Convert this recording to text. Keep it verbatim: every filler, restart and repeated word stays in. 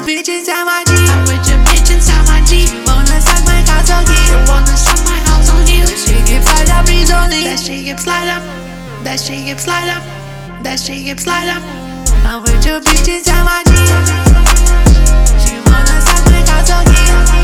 bitch inside my Jeep. I put your bitch inside my Jeep. Wanna suck my cock so deep. You wanna suck my house on you. That shit get slide up, please don't leave. That shit get slide up. That shit get slide up. That shit get slide up. I put your bitch inside my Jeep. She wanna suck my cock so deep.